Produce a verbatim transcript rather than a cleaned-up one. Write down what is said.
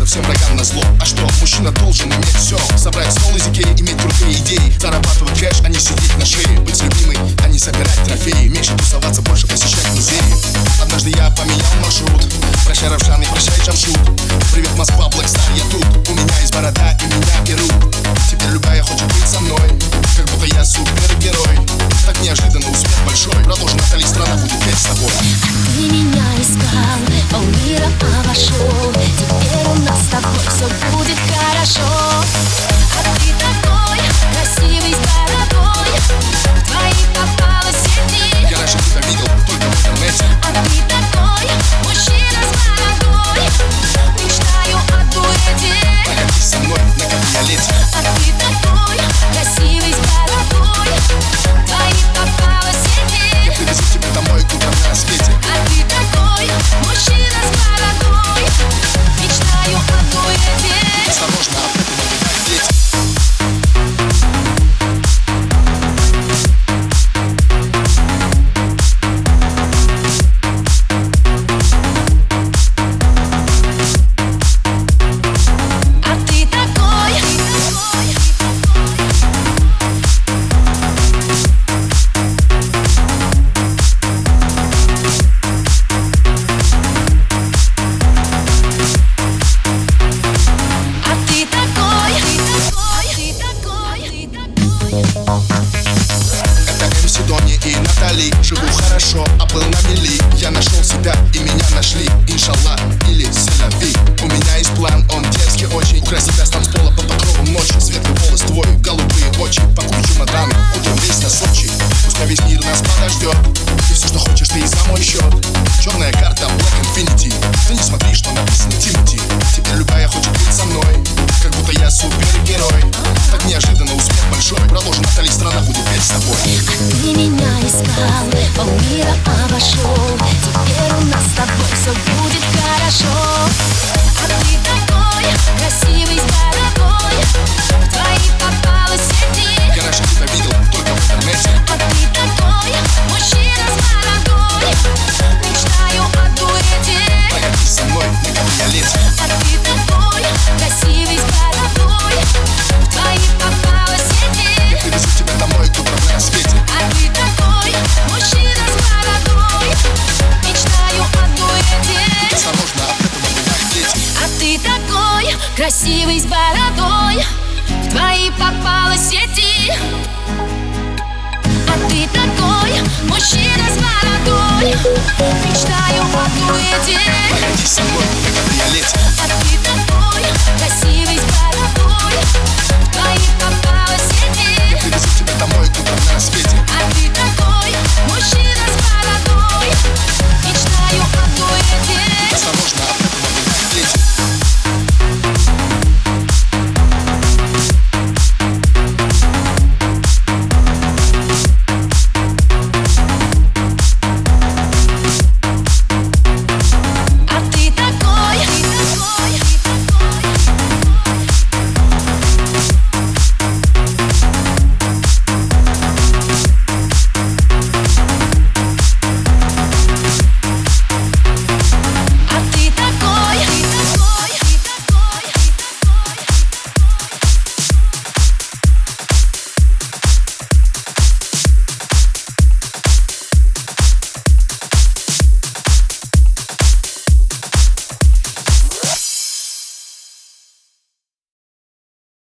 всем врагам назло. А что, мужчина должен иметь все: собрать стол из Икеи, иметь крутые идеи, зарабатывать кэш, а не сидеть на шее, быть любимой, а не собирать трофеи, меньше тусоваться, больше посещать музеи. Однажды я поменял маршрут. Прощай, Равшан, и прощай, Джамшут. Привет, Москва, Блэкстар, я тут. У меня есть борода, и меня берут. Теперь любая хочет быть со мной, как будто я супергерой. Так неожиданно успех большой. Продолжим, Натали, страна будет петь с тобой. Ты меня искал, полмира обошел. Теперь у нас с тобой все будет хорошо. А ты такой красивый с бородой, в твои попала сети. Я раньше тебя видел только в интернете. А ты такой мужчина с бородой, мечтаю о дуэте. Прокатись со мной на кабриолете. А ты такой красивый с бородой, в твои попала сети. Я привезу тебя домой к утрам на рассвете. А ты такой мужчина с бородой, мечтаю о дуэте. Осторожно, об этом убегают дети. Это эм си Дони и Натали. Живу хорошо, а был на мели. Я нашел себя и меня нашли. Иншаллах или селяви. У меня есть план, он дерзкий очень. Украсть тебя с танцпола под покровом ночи. Светлый волос твой, голубые очи. Пакуй чемоданы, утром рейс на Сочи. Пускай весь мир нас подождет. И все, что хочешь, ты и за мой счет. Черная карта, Black Infinity. Ты не смотри, что написано Тимати. Теперь любая хочет быть со мной, как будто я супергерой. Так неожиданно успех большой. Продолжим, Натали, страна будет петь с тобой. А ты меня искал, полмира обошел. Теперь у нас с тобой все будет хорошо. А ты такой красивый с бородой, в твои попала сети. Я раньше тебя видел только в интернете. А ты такой мужчина с бородой, мечтаю о дуэте. Прокатись со мной на кабриолете. А ты такой красивый с бородой, в твои попала сети. Я привезу тебя домой к утрам на рассвете. А ты такой мужчина с бородой, мечтаю о дуэте. Осторожно, об этом убегают дети. А ты такой красивый с бородой, в твои попала сети. А ты такой мужчина с бородой, мечтаю о дуэте. Прокатись со мной на кабриолете. А ты